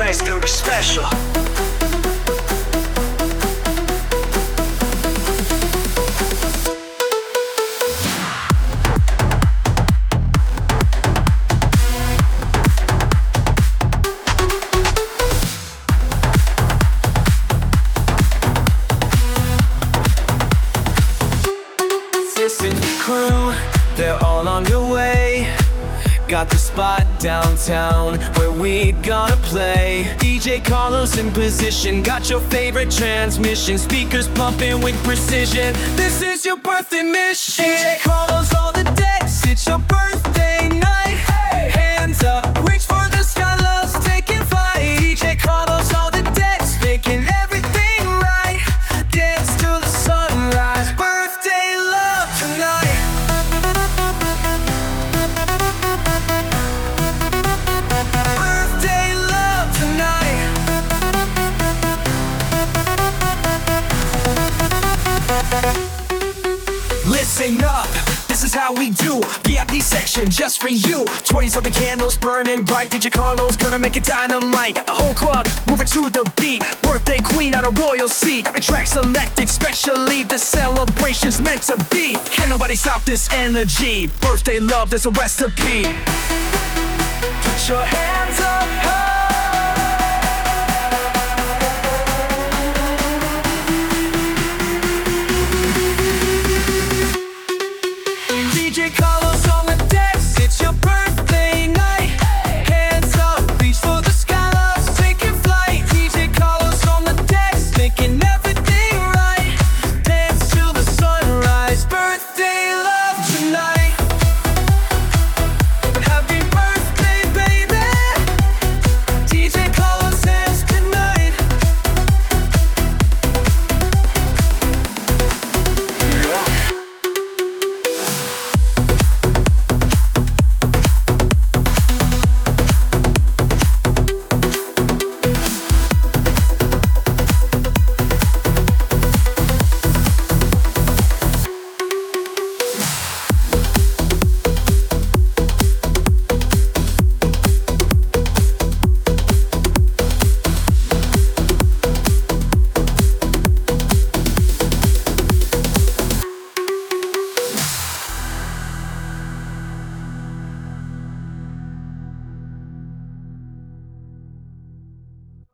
tonight's gonna be special. Crew, they're all on their way. Got the spot downtown where we gonna play. DJ Carlos in position, got your favorite transmission, speakers pumping with precision. This is your birthday mission. DJ Carlos all the decks, it's your birthday night. Hey, hands up, reach for the sky, love's taking flight. DJ Carlos all the decks, making everything right. Dance to the sunrise, birthday love tonight. Listen up, this is how we do. VIP section just for you. 20-something candles burning bright. DJ Carlos gonna make it dynamite. The whole club moving to the beat. Birthday queen on a royal seat. Every track selected specially. The celebration's meant to be. Can't nobody stop this energy. Birthday love, there's a recipe. Put your hands up high. DJ Carlos